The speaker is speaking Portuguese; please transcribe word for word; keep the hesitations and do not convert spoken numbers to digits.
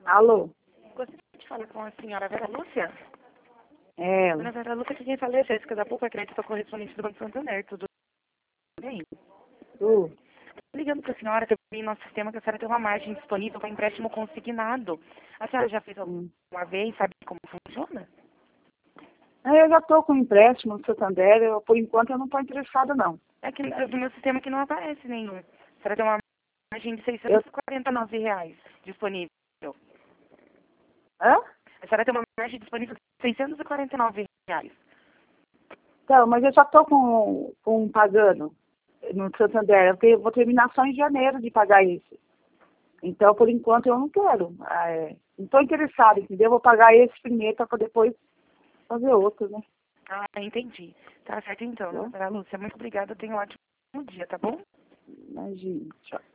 Alô? Gostaria de falar com a senhora Vera Lúcia? É, Dona Vera Lúcia, que quem fala é a Jéssica da Poupa Crédito, correspondente do Banco Santander. Tudo bem? tu? Ligando para a senhora, que eu vi no nosso sistema que a senhora tem uma margem disponível para empréstimo consignado. A senhora já fez Hum. alguma vez? Sabe como funciona? Ah, eu já estou com empréstimo no Santander, eu, por enquanto eu não estou interessada não. É que no meu sistema que não aparece nenhum. A senhora tem uma margem de Eu... seiscentos e quarenta e nove reais disponível. Hã? A senhora tem uma margem disponível de seiscentos e quarenta e nove reais. Então, mas eu já estou com, com pagando no Santander, eu tenho- vou terminar só em janeiro de pagar isso. Então, por enquanto eu não quero. Ah, é, não estou interessada, entendeu? Eu vou pagar esse primeiro para depois fazer outro, né? Ah, entendi. Tá certo então, Tá? dona Lúcia. Muito obrigada. Tenha um ótimo dia, tá bom? Imagina. Tchau.